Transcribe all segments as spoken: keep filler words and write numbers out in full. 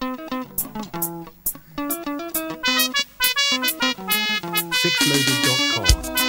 six loaded dot com.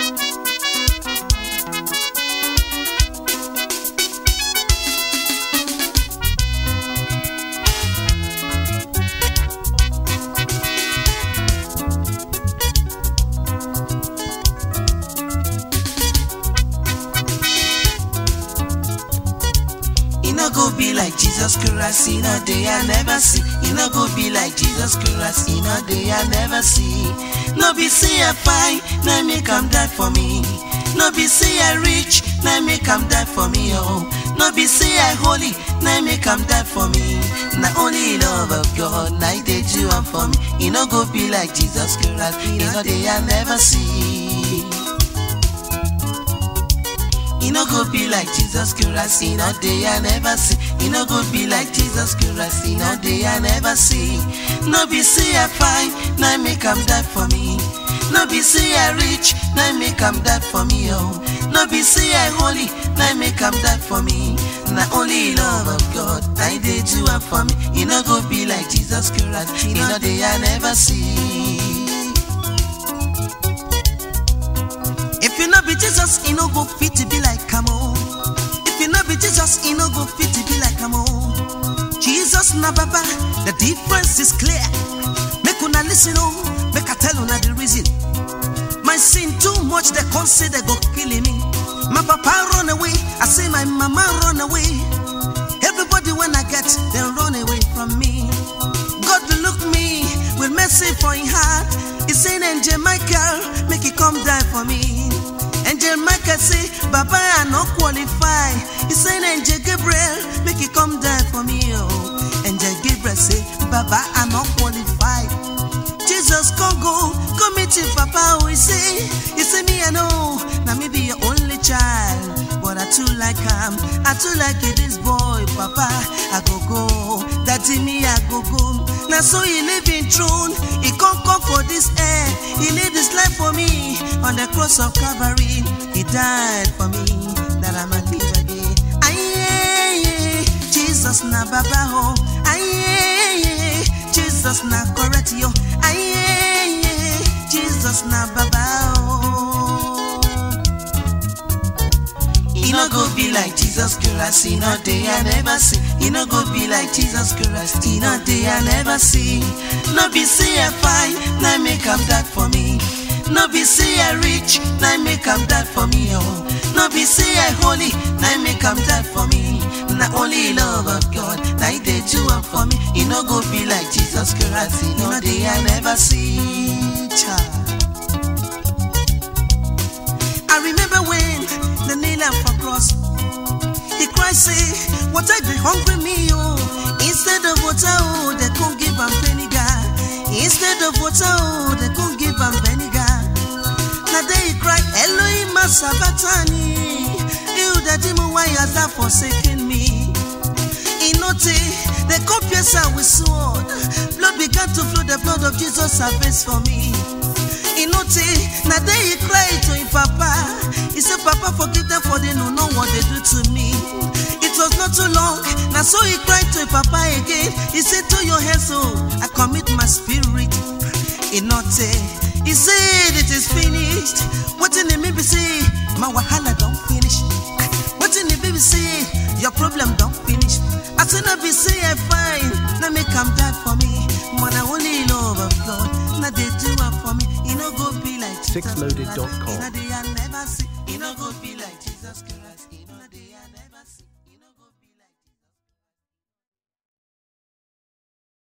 Go be like Jesus Christ in a day I never see. You no go be like Jesus Christ in a day I never see. No be say I fine, now make am die for me. No be say I rich, now make am die for me. Oh, no be say I holy, now make am die for me. Now only love of God, now they do am for me. You no go be like Jesus Christ in a day I never see. You no go be like Jesus Christ in a day I never see. You no go be like Jesus Christ in a day I never see. No be say I fine, now make am die for me. No be say I rich, now make am die for me. Oh, no be say I holy, now make am die for me. Now only love of God, now they do am for me. You no go be like Jesus Christ in a day I never see. If you no be Jesus, you no go fit to be like come on. If you no be Jesus, you no go fit to be like come on. Jesus na baba, the difference is clear. Make una listen oh, make I tell una the reason. My sin too much, they can't say they go killing me. My papa run away, I say my mama run away. Everybody when I get, they run away from me. God look me with mercy for his heart. He say Angel Michael, make it come die for me. Angel Michael say, Baba I not qualify. He say Angel Gabriel, make it come die for me. Oh, Angel Gabriel say, Baba I not qualify. Jesus can go, come meet you, Papa. Oh, he say, he say me I know, now me be your only child, but I too like him, I too like it, this boy, Papa. I go go, daddy me I go go. Now so he live in throne, he can't come for this air. He laid his life for me on the cross of Calvary. He died for me that I might live again. Aye, Jesus na Baba ho. Aye, Jesus na correct yo. Aye, Jesus na Baba ho. He no go be like Jesus Christ in a day I never see. He no go be like Jesus Christ in a day I never see. No be say I fine, now make am die for me. No be say I rich, now make am die for me. Oh, no be say I holy, now make am die for me. Now only love of God, now they do am for me. He no go be like Jesus Christ in a day I never see. Child. I remember when the nail am for cross. He cried say, what I be hungry me oh. Instead of water oh, they can't give am vinegar. Instead of water oh, they can't give am vinegar. Now they cry, Elohim Sabatani. You the demon why has that forsaken me? Inote, they come pierce her with sword. Blood began to flow, the blood of Jesus surfaced for me. Inote, now they cry to him Papa. He said, Papa, forgive them for they don't know what they do to me. It was not too long, now so he cried to him Papa again. He said, to your hands, oh, I commit my spirit. Inote, he said, it is finished. What in the baby say? My wahala don't finish. What in the baby say? Your problem don't finish. I said, no be say I fine. Now make come die for me. Man, I only love of God. Now they do it for me. You know, go be like six loaded dot com.